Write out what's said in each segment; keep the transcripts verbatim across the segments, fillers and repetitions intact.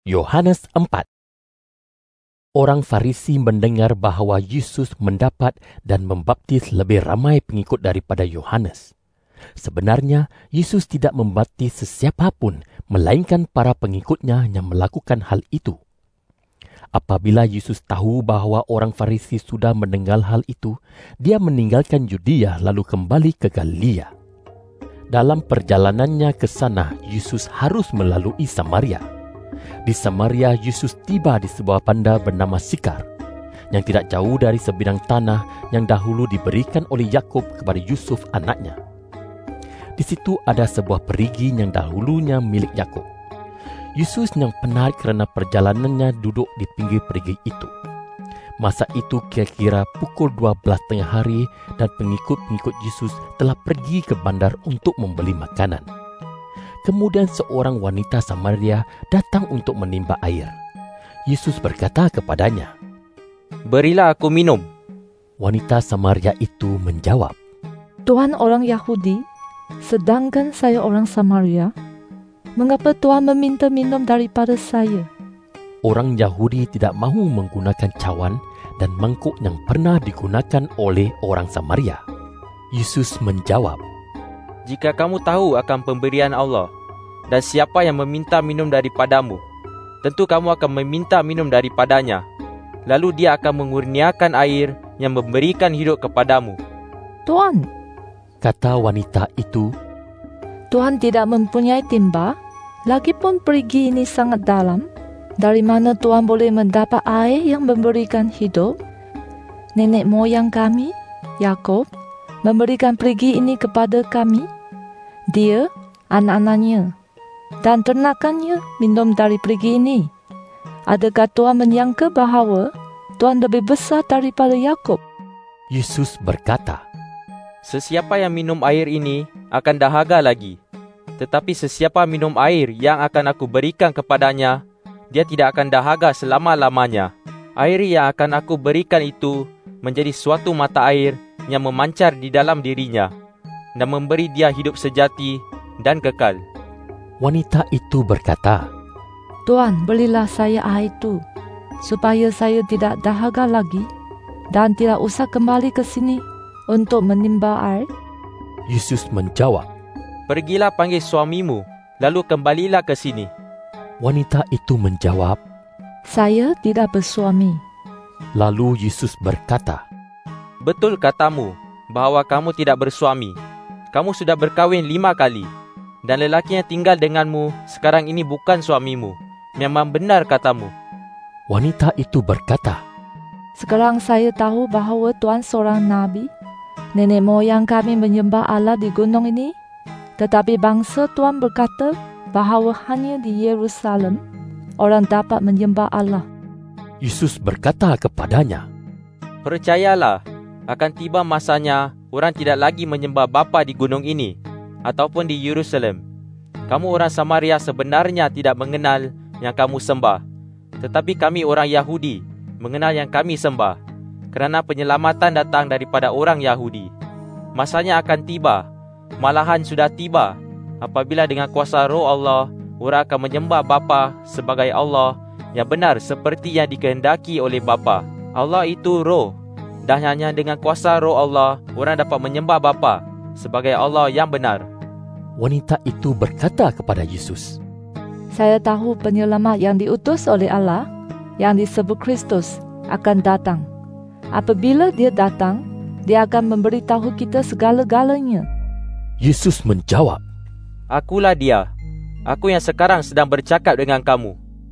Yohanes empat. Orang Farisi mendengar bahawa Yesus mendapat dan membaptis lebih ramai pengikut daripada Yohanes. Sebenarnya, Yesus tidak membaptis sesiapa pun, melainkan para pengikutnya yang melakukan hal itu. Apabila Yesus tahu bahawa orang Farisi sudah mendengar hal itu, dia meninggalkan Yudea lalu kembali ke Galilea. Dalam perjalanannya ke sana, Yesus harus melalui Samaria. Di Samaria, Yesus tiba di sebuah bandar bernama Sikar, yang tidak jauh dari sebidang tanah yang dahulu diberikan oleh Yakub kepada Yusuf anaknya. Di situ ada sebuah perigi yang dahulunya milik Yakub. Yesus yang penat kerana perjalanannya duduk di pinggir perigi itu. Masa itu kira-kira pukul dua belas tengah hari dan pengikut-pengikut Yesus telah pergi ke bandar untuk membeli makanan. Kemudian seorang wanita Samaria datang untuk menimba air. Yesus berkata kepadanya, "Berilah aku minum." Wanita Samaria itu menjawab, "Tuhan orang Yahudi, sedangkan saya orang Samaria. Mengapa Tuhan meminta minum daripada saya?" Orang Yahudi tidak mahu menggunakan cawan dan mangkuk yang pernah digunakan oleh orang Samaria. Yesus menjawab, "Jika kamu tahu akan pemberian Allah dan siapa yang meminta minum daripadamu, tentu kamu akan meminta minum daripadanya. Lalu dia akan mengurniakan air yang memberikan hidup kepadamu." "Tuhan," kata wanita itu, "Tuhan tidak mempunyai timba, lagipun perigi ini sangat dalam. Dari mana Tuhan boleh mendapat air yang memberikan hidup? Nenek moyang kami, Yakub, memberikan perigi ini kepada kami. Dia, anak-anaknya, dan ternakannya minum dari perigi ini. Adakah Tuhan menyangka bahawa Tuhan lebih besar daripada Yakub?" Yesus berkata, "Sesiapa yang minum air ini akan dahaga lagi. Tetapi sesiapa minum air yang akan aku berikan kepadanya, dia tidak akan dahaga selama-lamanya. Air yang akan aku berikan itu menjadi suatu mata air yang memancar di dalam dirinya dan memberi dia hidup sejati dan kekal." Wanita itu berkata, "Tuhan, berilah saya air itu, supaya saya tidak dahaga lagi dan tidak usah kembali ke sini untuk menimba air." Yesus menjawab, "Pergilah panggil suamimu, lalu kembalilah ke sini." Wanita itu menjawab, "Saya tidak bersuami." Lalu Yesus berkata, "Betul katamu bahawa kamu tidak bersuami. Kamu sudah berkahwin lima kali, dan lelaki yang tinggal denganmu sekarang ini bukan suamimu. Memang benar katamu." Wanita itu berkata, "Sekarang saya tahu bahawa Tuhan seorang nabi. Nenek moyang kami menyembah Allah di gunung ini, tetapi bangsa Tuhan berkata bahawa hanya di Yerusalem orang dapat menyembah Allah." Yesus berkata kepadanya, "Percayalah, akan tiba masanya orang tidak lagi menyembah Bapa di gunung ini ataupun di Yerusalem. Kamu orang Samaria sebenarnya tidak mengenal yang kamu sembah, tetapi kami orang Yahudi mengenal yang kami sembah, kerana penyelamatan datang daripada orang Yahudi. Masanya akan tiba, malahan sudah tiba, apabila dengan kuasa Roh Allah, orang akan menyembah Bapa sebagai Allah yang benar seperti yang dikehendaki oleh Bapa. Allah itu Roh, dan hanya dengan kuasa Roh Allah, orang dapat menyembah Bapa sebagai Allah yang benar." Wanita itu berkata kepada Yesus, "Saya tahu penyelamat yang diutus oleh Allah, yang disebut Kristus, akan datang. Apabila dia datang, dia akan memberitahu kita segala-galanya." Yesus menjawab, "Akulah dia. Aku yang sekarang sedang bercakap dengan kamu."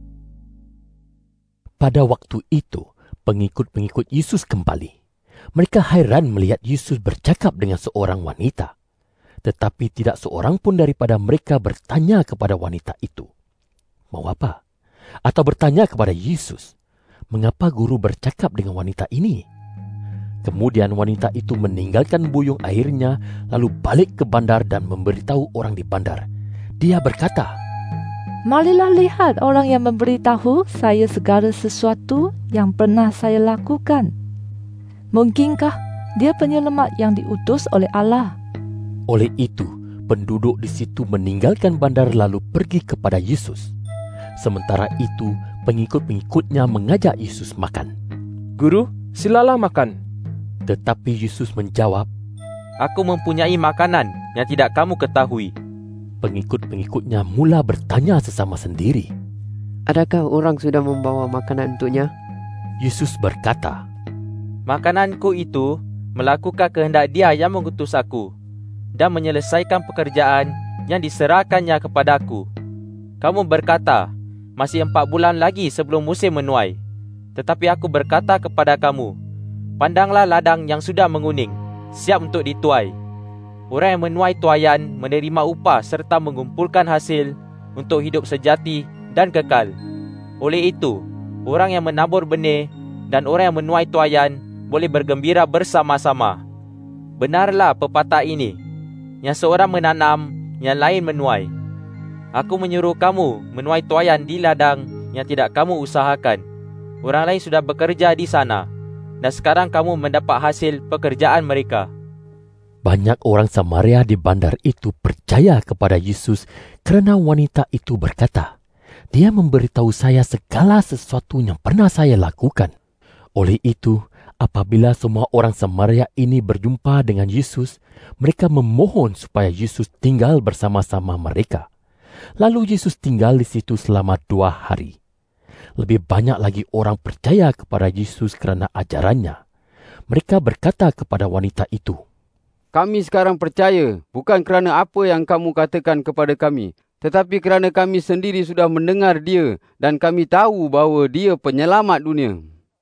Pada waktu itu, pengikut-pengikut Yesus kembali. Mereka hairan melihat Yesus bercakap dengan seorang wanita. Tetapi tidak seorang pun daripada mereka bertanya kepada wanita itu, "Mau apa?" Atau bertanya kepada Yesus, "Mengapa guru bercakap dengan wanita ini?" Kemudian wanita itu meninggalkan buyung airnya, lalu balik ke bandar dan memberitahu orang di bandar. Dia berkata, "Marilah lihat orang yang memberitahu saya segala sesuatu yang pernah saya lakukan. Mungkinkah dia penyelamat yang diutus oleh Allah?" Oleh itu, penduduk di situ meninggalkan bandar lalu pergi kepada Yesus. Sementara itu, pengikut-pengikutnya mengajak Yesus makan. Guru, silalah makan. Tetapi Yesus menjawab, Aku mempunyai makanan yang tidak kamu ketahui. Pengikut-pengikutnya mula bertanya sesama sendiri, Adakah orang sudah membawa makanan untuknya? Yesus berkata, Makananku itu melakukan kehendak Dia yang mengutus aku dan menyelesaikan pekerjaan yang diserahkannya kepadaku. Kamu berkata, masih empat bulan lagi sebelum musim menuai. Tetapi aku berkata kepada kamu, pandanglah ladang yang sudah menguning, siap untuk dituai. Orang yang menuai tuaian menerima upah serta mengumpulkan hasil untuk hidup sejati dan kekal. Oleh itu, orang yang menabur benih dan orang yang menuai tuaian boleh bergembira bersama-sama. Benarlah pepatah ini, yang seorang menanam, yang lain menuai. Aku menyuruh kamu menuai tuaian di ladang yang tidak kamu usahakan. Orang lain sudah bekerja di sana, dan sekarang kamu mendapat hasil pekerjaan mereka. Banyak orang Samaria di bandar itu percaya kepada Yesus kerana wanita itu berkata, Dia memberitahu saya segala sesuatu yang pernah saya lakukan. Oleh itu, apabila semua orang Samaria ini berjumpa dengan Yesus, mereka memohon supaya Yesus tinggal bersama-sama mereka. Lalu Yesus tinggal di situ selama dua hari. Lebih banyak lagi orang percaya kepada Yesus kerana ajarannya. Mereka berkata kepada wanita itu, Kami sekarang percaya bukan kerana apa yang kamu katakan kepada kami, tetapi kerana kami sendiri sudah mendengar Dia dan kami tahu bahawa Dia penyelamat dunia.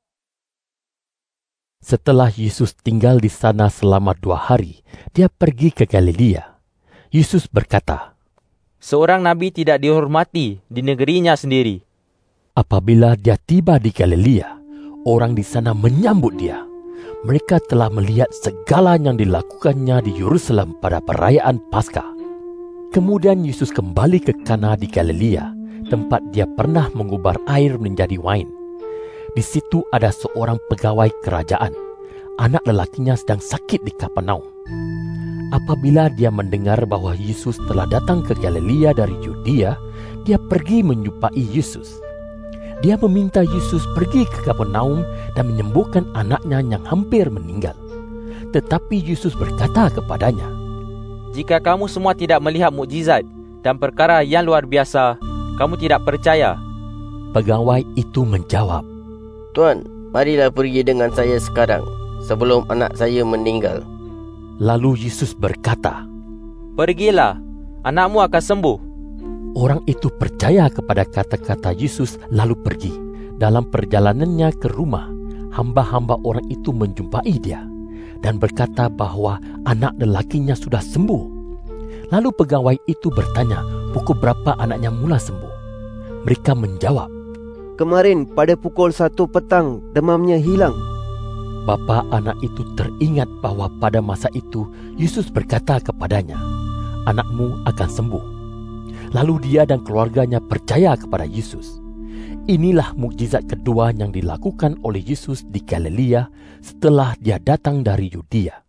Setelah Yesus tinggal di sana selama dua hari, dia pergi ke Galilea. Yesus berkata, Seorang nabi tidak dihormati di negerinya sendiri. Apabila dia tiba di Galilea, orang di sana menyambut dia. Mereka telah melihat segala yang dilakukannya di Yerusalem pada perayaan Paskah. Kemudian Yesus kembali ke Kana di Galilea, tempat dia pernah mengubah air menjadi wain. Di situ ada seorang pegawai kerajaan. Anak lelakinya sedang sakit di Kapernaum. Apabila dia mendengar bahawa Yesus telah datang ke Galilea dari Yudea, dia pergi menjumpai Yesus. Dia meminta Yesus pergi ke Kapernaum dan menyembuhkan anaknya yang hampir meninggal. Tetapi Yesus berkata kepadanya, Jika kamu semua tidak melihat mukjizat dan perkara yang luar biasa, kamu tidak percaya. Pegawai itu menjawab, Tuan, marilah pergi dengan saya sekarang, sebelum anak saya meninggal. Lalu Yesus berkata, Pergilah, anakmu akan sembuh. Orang itu percaya kepada kata-kata Yesus lalu pergi. Dalam perjalanannya ke rumah, hamba-hamba orang itu menjumpai dia dan berkata bahawa anak lelakinya sudah sembuh. Lalu pegawai itu bertanya, pukul berapa anaknya mula sembuh? Mereka menjawab, Kemarin pada pukul satu petang demamnya hilang. Bapa anak itu teringat bahawa pada masa itu Yesus berkata kepadanya, Anakmu akan sembuh. Lalu dia dan keluarganya percaya kepada Yesus. Inilah mukjizat kedua yang dilakukan oleh Yesus di Galilea setelah dia datang dari Yudea.